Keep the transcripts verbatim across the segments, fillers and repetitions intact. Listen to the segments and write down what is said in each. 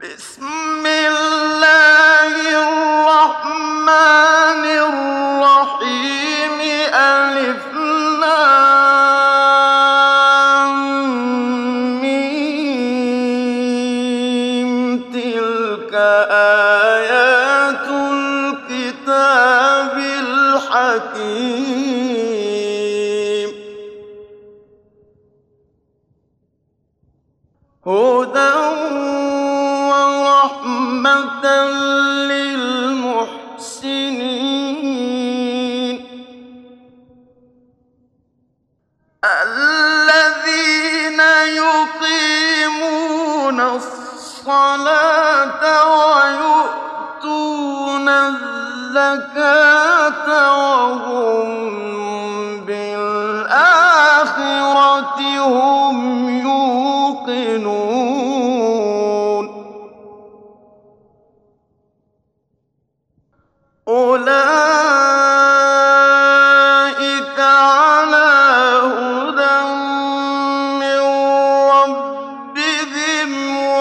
بسم الله الرحمن الرحيم ألف لام ميم تلك آيات الكتاب الحكيم هدى ورحمة للمحسنين الذين يقيمون الصلاة ويؤتون الزكاة وهم بالآخرة هم يوقنون أولئك على هدى من ربهم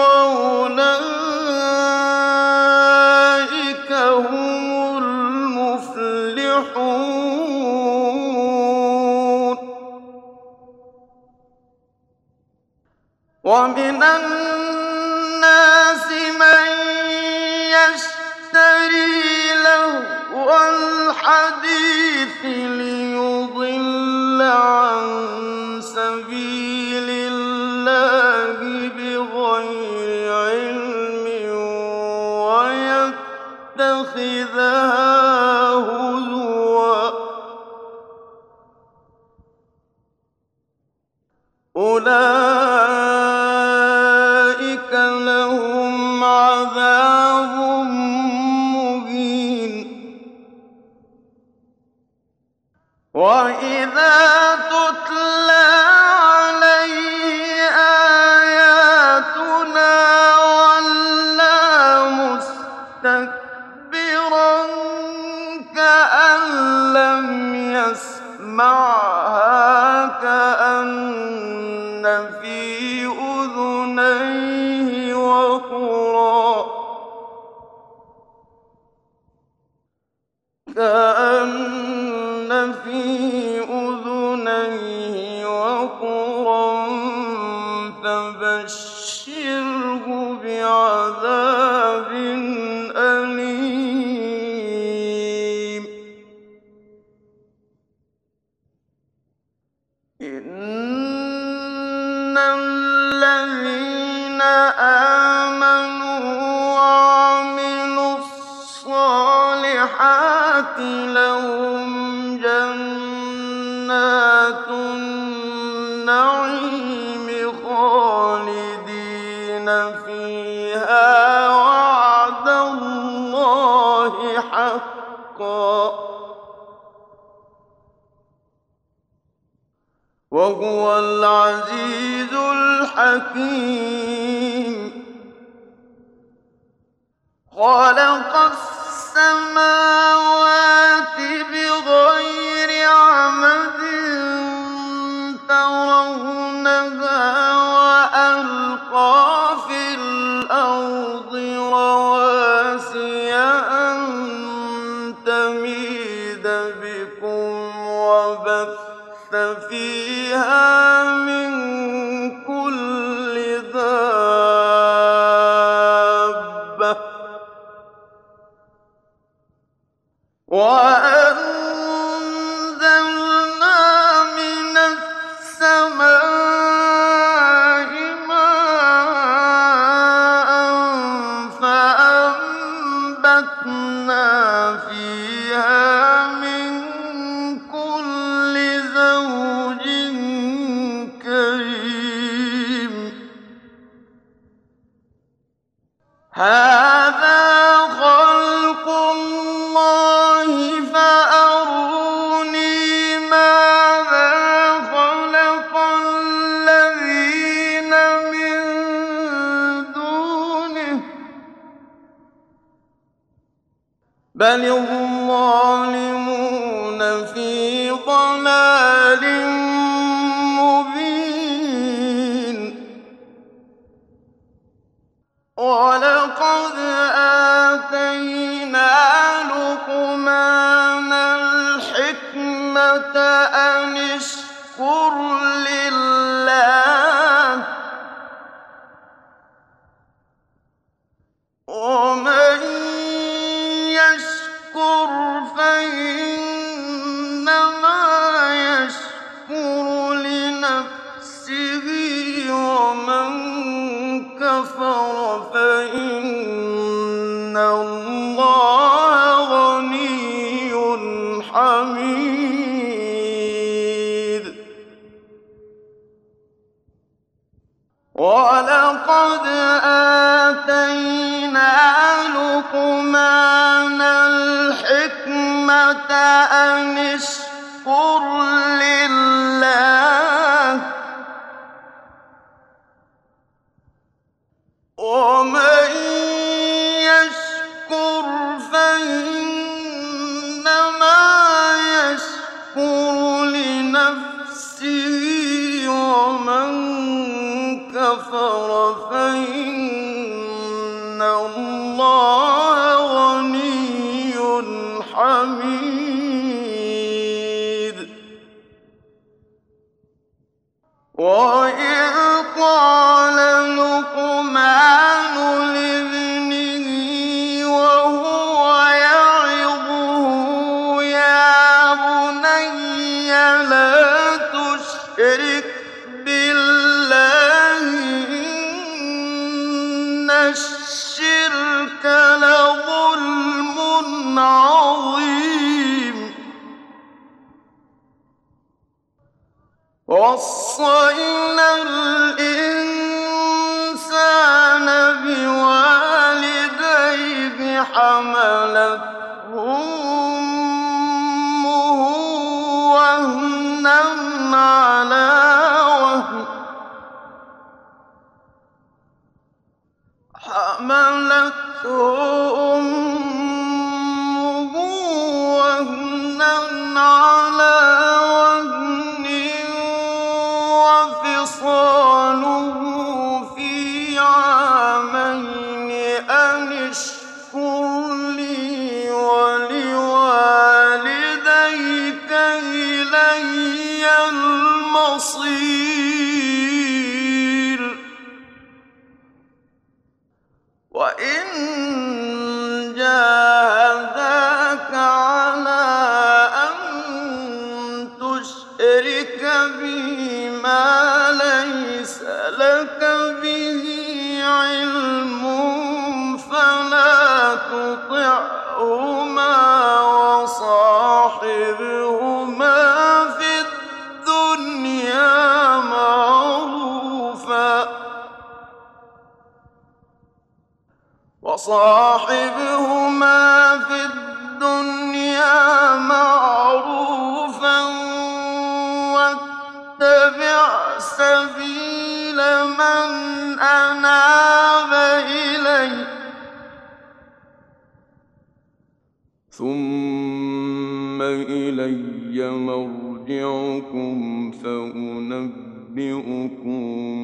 وأولئك هم المفلحون ومن الناس من يشتري لهو الحديث ليضل عن سبيل الله بغير علم ويتخذها هزوا أولئك لهم عذاب مهين وإذا تتلى عليه آياتنا ولى مستكبرا كأن لم يسمعها كأن في أذنيه وقرا كأن في أذنيه وقرا فبشره بعذاب أليم إن الذين آمنوا وعملوا الصالحات لهم جنات النعيم خالدين فيها وعد الله حقا وهو العزيز الحكيم خلق السماوات بغير عمد ترونها وألقى في الأرض رواسي أن تميد بكم وبث فيها من كل دابة وأنزلنا من السماء ماء فأنبتنا فيها من كل زوج كريم هذا خلق الله فأروني ماذا خلق الذين من دونه بل الظالمون في ضلال مبين وَلَقَدْ آتَيْنَا لُقْمَانَ الْحِكْمَةَ أَنِ اشْكُرْ لِلَّهِ ۚ وَمَن يَشْكُرْ فَإِنَّمَا يَشْكُرُ لِنَفْسِهِ ۖ وَمَن كَفَرَ فَإِنَّ اللَّهَ غَنِيٌّ حَمِيدٌ. وَلَقَدْ آتَيْنَا لُقْمَانَ الْحِكْمَةَ أَنِ اشْكُرْ لِلَّهِ ۚ وَمَن يَشْكُرْ فَإِنَّمَا يَشْكُرُ لِنَفْسِهِ ۖ وَمَن كَفَرَ فَإِنَّ اللَّهَ غَنِيٌّ حَمِيدٌ. وَإِذْ قَالَ لُقْمَانُ لِابْنِهِ وَهُوَ يَعِظُهُ يَا بُنَيَّ لَا تُشْرِكْ بِاللَّهِ إِنَّ الشِّرْكَ لَظُلْمٌ عَظِيمٌ. وَوَصَّيْنَا الْإِنسَانَ بِوَالِدَيْهِ حَمَلَتْهُ أُمُّهُ وَهْنًا عَلَىٰ وَهْنٍ حَمَلَتْهُ أُمُّهُ وَهْنًا عَلَىٰ وَهْنٍ وَفِصَالُهُ فِي عَامَيْنِ أَنِ اشْكُرْ لِي وَلِوَالِدَيْكَ إِلَيَّ الْمَصِيرُ. وَإِن جَاهَدَاكَ عَلَىٰ أَن تُشْرِكَ بِي مَا لَيْسَ لَكَ بِهِ عِلْمٌ فَلَا تُطِعْهُمَا وَصَاحِبْهُمَا فِي الدُّنْيَا مَعْرُوفًا وَصَاحِبْهُمَا فِي الدُّنْيَا مَعْرُوفًا وَاتَّبِعْ سَبِيلَ مَنْ أَنَابَ إِلَيَّ ثُمَّ إِلَيَّ مَرْجِعُكُمْ فَأُنَبِّئُكُم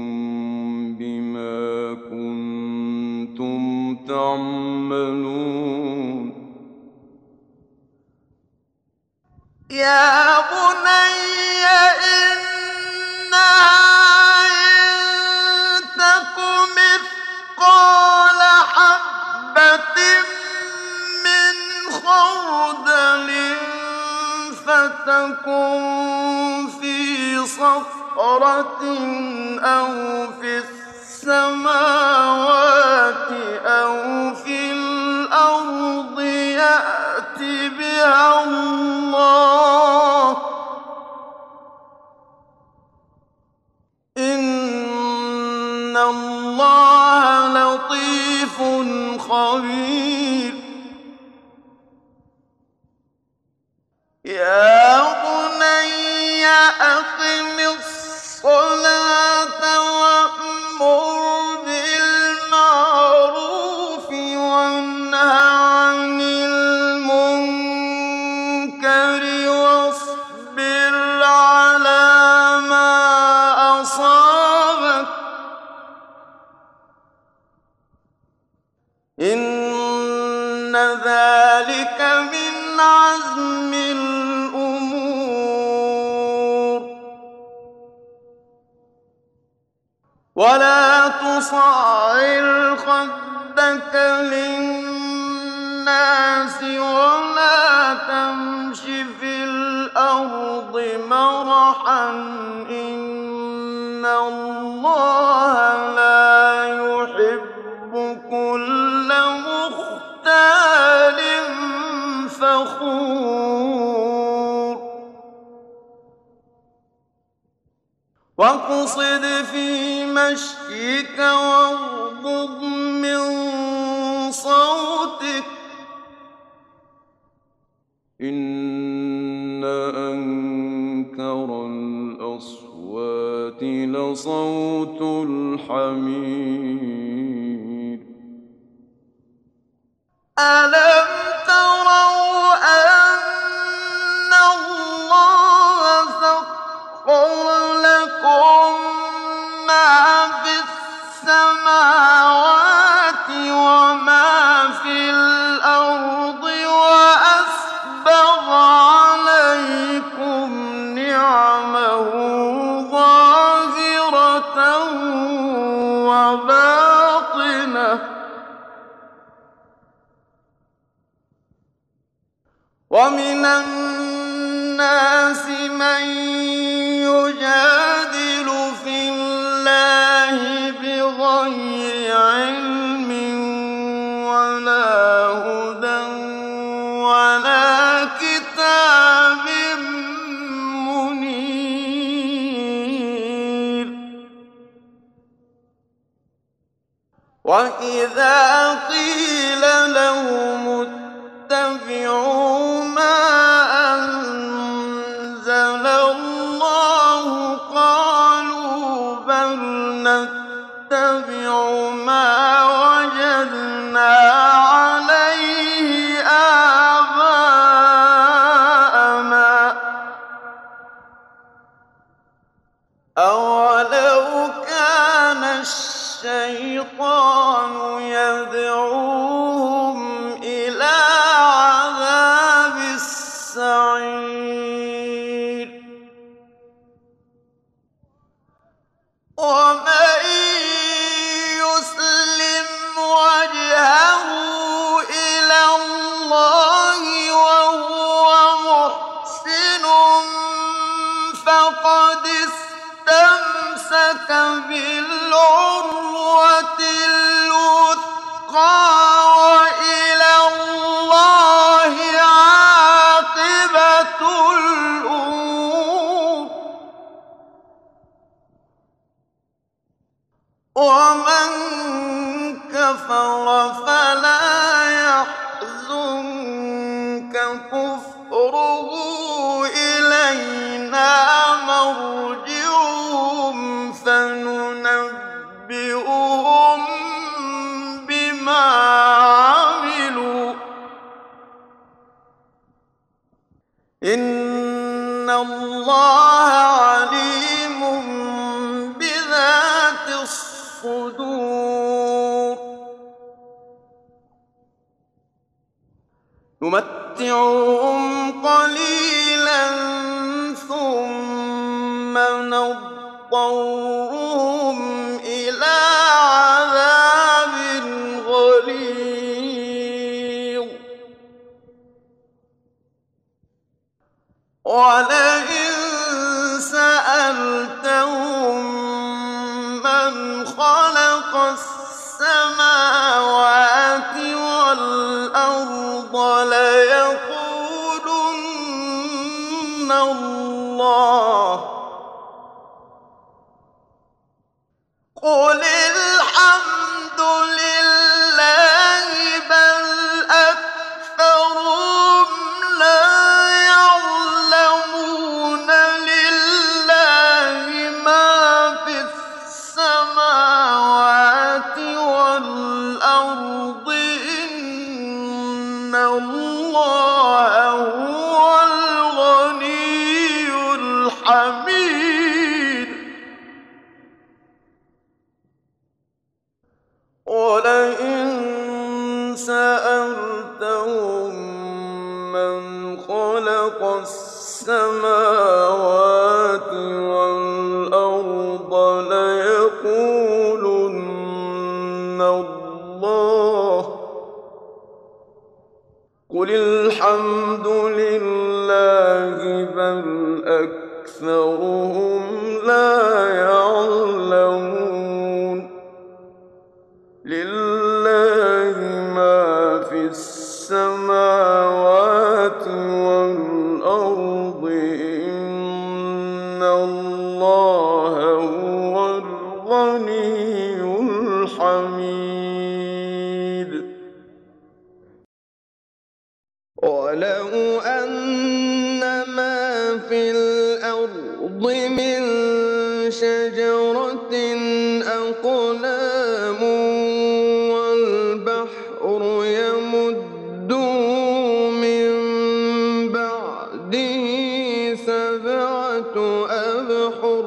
بِمَا كُنتُمْ تَعْمَلُونَ. يَا بُنَيَّ إِنَّهَا إِن تَكُ مِثْقَالَ حَبَّةٍ مِّنْ خَرْدَلٍ فَتَكُن فِي صَخْرَةٍ أَوْ فِي السَّمَاوَاتِ أَوْ فِي الْأَرْضِ يَأْتِ بِهَا اللَّهُ ۚ إِنَّ اللَّهَ لَطِيفٌ خَبِيرٌ. يَا بُنَيَّ أَقِمِ الصَّلَاةَ وَأْمُرْ بِالْمَعْرُوفِ وَانْهَ عَنِ الْمُنكَرِ وَاصْبِرْ عَلَىٰ مَا أَصَابَكَ إن ذلك من عزم الأمور. ولا تصعر خدك للناس ولا تمش في الأرض مرحا إن الله لا يحب كل مختال فخور. واقصد في مشيك واغضض من صوتك إن أنكر الأصوات لصوت الحمير. ألم تروا أن الله سخر لكم ما في السماوات وما في الأرض وأسبغ عليكم نعمه ظاهرة وباطنة ومن الناس من يجادل في الله بغير علم ولا هدى ولا كتاب منير. وإذا قيل لهم اتبعوا ما أنزل الله قالوا بل نتبع ما وجدنا عليه آباءنا أولو كان الشيطان يدعوهم إلى عذاب السعير. ومن يسلم وجهه إلى الله وهو محسن فقد استمسك بالعروة الوثقى وإلى الله عاقبة الأمور. ومن كفر فلا يحزنك كفره إلينا مرجعهم فننبئهم بما عملوا إن الله عليم بذات الصدور. نمتعهم قليلا ثم نضطرهم إلى عذاب غليظ. ولئن سألتهم من خلق السماوات والأرض ليقولن الله قل الحمد لله بل أكثرهم لا يعلمون لله ما في السماوات والأرض إن الله هو الغني الحميد. ولئن سألتهم خلق السماوات والأرض ليقولن الله قل الحمد لله بل أكثرهم لا يعلمون لله ما في السماوات والأرض إن الله هو الغني الحميد ولو أن ما في الأرض من شجرة أقلام والبحر يمده من بعده سبعة أبحر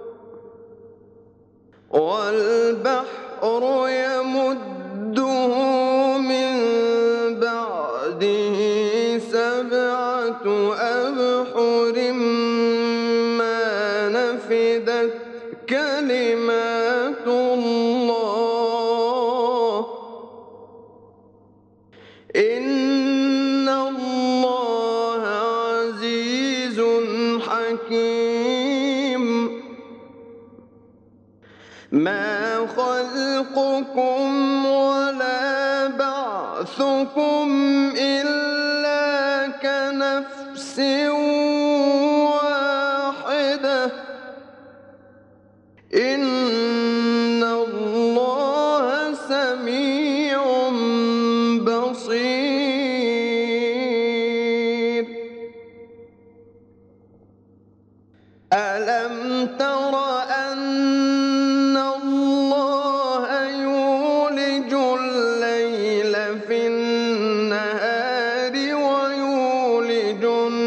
والبحر يمده من بعده سبعة أبحر ما نفدت كلمات الله إن الله عزيز حكيم ما خلقكم ولا بعثكم إلا كنفس واحدة إن الله سميع بصير ألم تر أن الله يولج الليل في النهار ويولج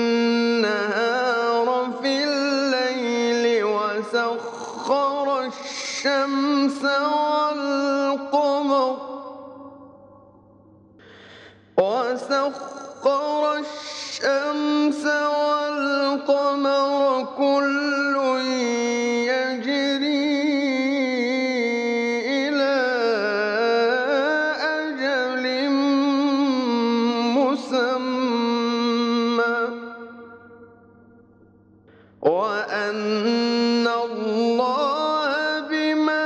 النهار في الليل وسخر الشمس والقمر وسخر الشمس والقمر كل يجري إلى أجل مسمى وأن الله بما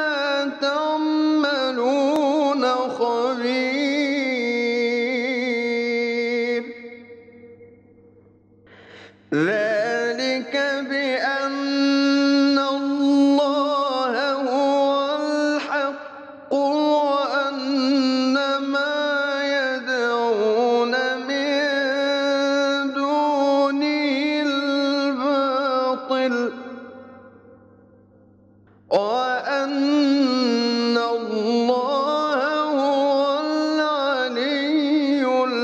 تعملون خبير ذلك بأن الله هو الحق وأن ما يدعون من دونه الباطل وأن الله هو العلي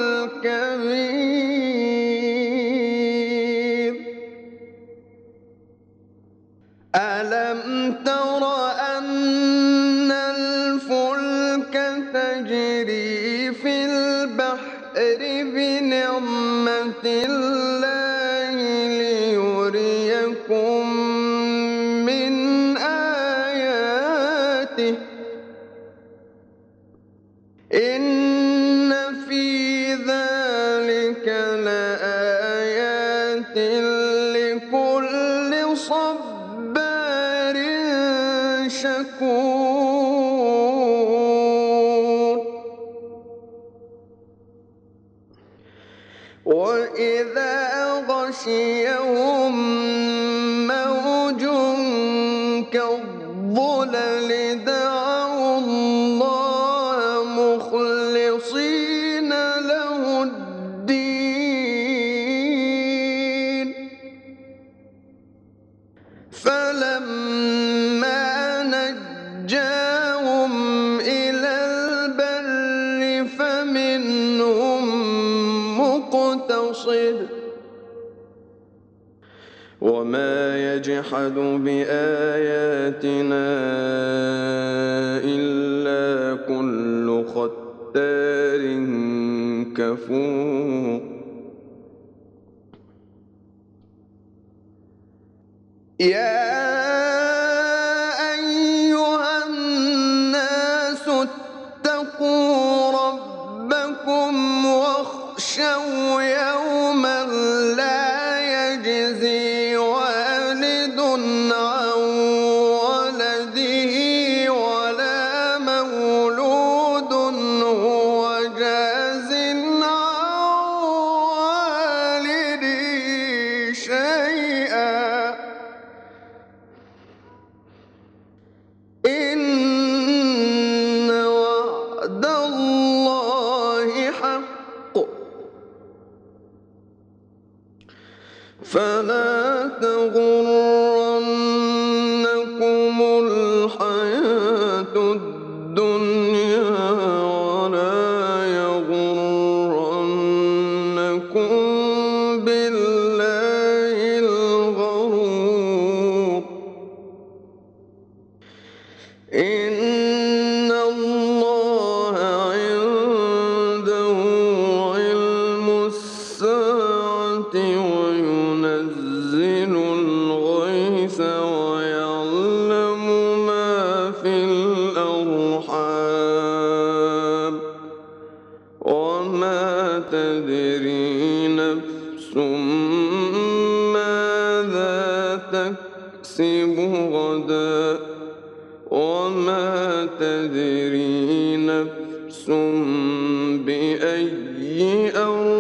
الكبير ألم تر أن الفلك تجري في البحر بنعمة الله ليريكم من آياته إن في ذلك لآيات لكل صبار شكور وإذا غشيهم موج كالظلل دعوا الله مخلصين له الدين فلما نجاهم إلى البر فمنهم مقتصد وما يجحد بآياتنا إلا كل ختار كفور يا أيها الناس اتقوا ربكم واخشوا يوما لا يجزي والد عن ولده ولا مولود هو جاز عن والده شيئا إن وعد الله حق فلا تغرنكم الحياة الدنيا ولا يغرنكم بالله الغرور إن الله عنده علم الساعة وينزل الغيث ويعلم ما في الأرحام وما تدري نفس ماذا تكسب غدا وما تدري نفس بأي أرض